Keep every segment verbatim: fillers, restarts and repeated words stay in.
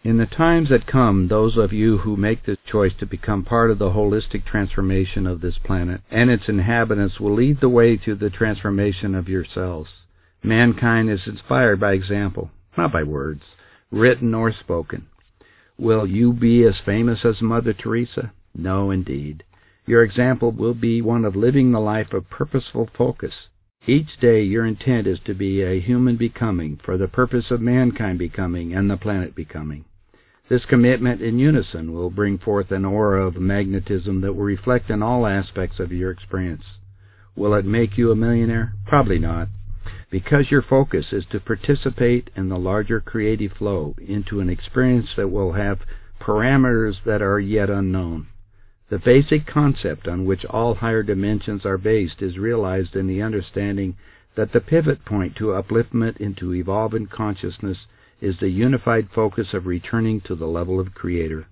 In the times that come, those of you who make the choice to become part of the holistic transformation of this planet and its inhabitants will lead the way to the transformation of yourselves. Mankind is inspired by example, not by words, written or spoken. Will you be as famous as Mother Teresa? No, indeed. Your example will be one of living the life of purposeful focus. Each day your intent is to be a human becoming for the purpose of mankind becoming and the planet becoming. This commitment in unison will bring forth an aura of magnetism that will reflect in all aspects of your experience. Will it make you a millionaire? Probably not, because your focus is to participate in the larger creative flow into an experience that will have parameters that are yet unknown. The basic concept on which all higher dimensions are based is realized in the understanding that the pivot point to upliftment into evolving consciousness is the unified focus of returning to the level of Creator.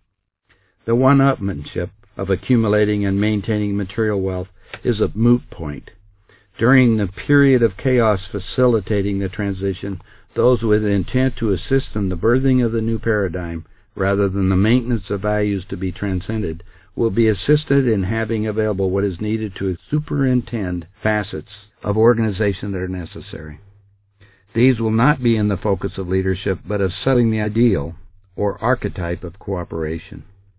The one-upmanship of accumulating and maintaining material wealth is a moot point. During the period of chaos facilitating the transition, those with intent to assist in the birthing of the new paradigm, rather than the maintenance of values to be transcended, will be assisted in having available what is needed to superintend facets of organization that are necessary. These will not be in the focus of leadership, but of setting the ideal or archetype of cooperation.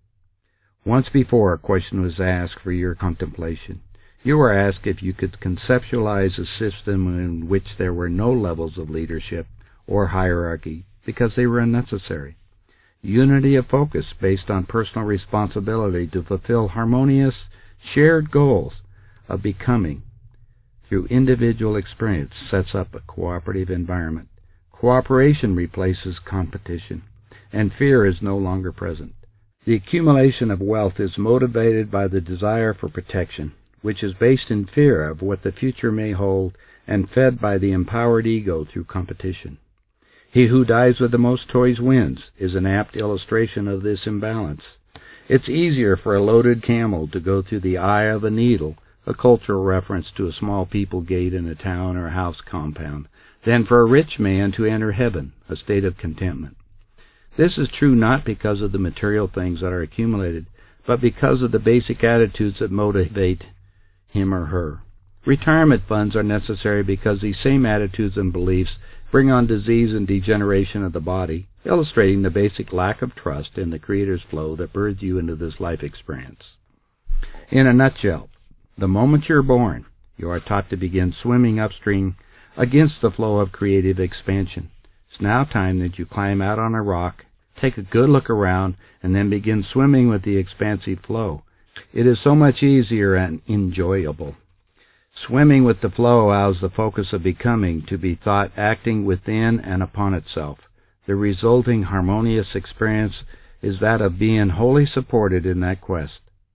Once before, a question was asked for your contemplation. You were asked if you could conceptualize a system in which there were no levels of leadership or hierarchy because they were unnecessary. Unity of focus based on personal responsibility to fulfill harmonious, shared goals of becoming through individual experience sets up a cooperative environment. Cooperation replaces competition, and fear is no longer present. The accumulation of wealth is motivated by the desire for protection, which is based in fear of what the future may hold and fed by the empowered ego through competition. He who dies with the most toys wins is an apt illustration of this imbalance. It's easier for a loaded camel to go through the eye of a needle, a cultural reference to a small people gate in a town or house compound, than for a rich man to enter heaven, a state of contentment. This is true not because of the material things that are accumulated, but because of the basic attitudes that motivate him or her. Retirement funds are necessary because these same attitudes and beliefs bring on disease and degeneration of the body, illustrating the basic lack of trust in the Creator's flow that birthed you into this life experience. In a nutshell, the moment you're born, you are taught to begin swimming upstream against the flow of creative expansion. It's now time that you climb out on a rock, take a good look around, and then begin swimming with the expansive flow. It is so much easier and enjoyable. Swimming with the flow allows the focus of becoming to be thought acting within and upon itself. The resulting harmonious experience is that of being wholly supported in that quest.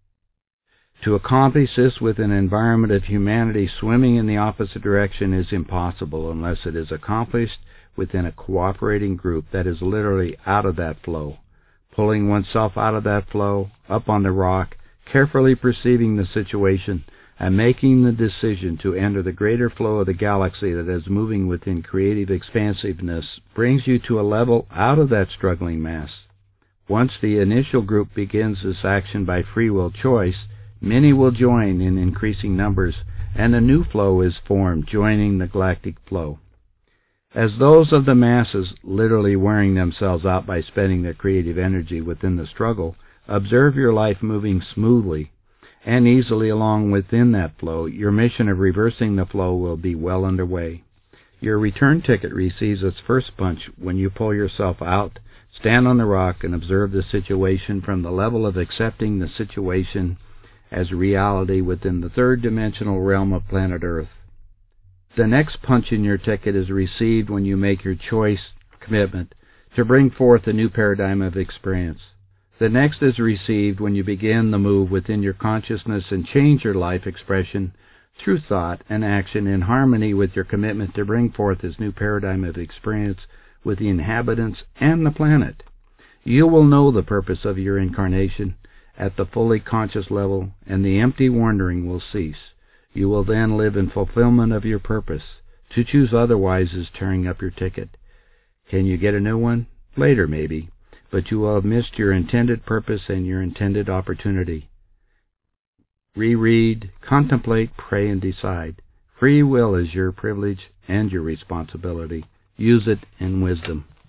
To accomplish this with an environment of humanity swimming in the opposite direction is impossible unless it is accomplished within a cooperating group that is literally out of that flow, pulling oneself out of that flow, up on the rock, carefully perceiving the situation, and making the decision to enter the greater flow of the galaxy that is moving within creative expansiveness brings you to a level out of that struggling mass. Once the initial group begins this action by free will choice, many will join in increasing numbers, and a new flow is formed, joining the galactic flow. As those of the masses literally wearing themselves out by spending their creative energy within the struggle, observe your life moving smoothly and easily along within that flow, your mission of reversing the flow will be well underway. Your return ticket receives its first punch when you pull yourself out, stand on the rock, and observe the situation from the level of accepting the situation as reality within the third-dimensional realm of planet Earth. The next punch in your ticket is received when you make your choice commitment to bring forth a new paradigm of experience. The next is received when you begin the move within your consciousness and change your life expression through thought and action in harmony with your commitment to bring forth this new paradigm of experience with the inhabitants and the planet. You will know the purpose of your incarnation at the fully conscious level, and the empty wandering will cease. You will then live in fulfillment of your purpose. To choose otherwise is tearing up your ticket. Can you get a new one? Later, maybe. but you will have missed your intended purpose and your intended opportunity. Reread, contemplate, pray, and decide. Free will is your privilege and your responsibility. Use it in wisdom.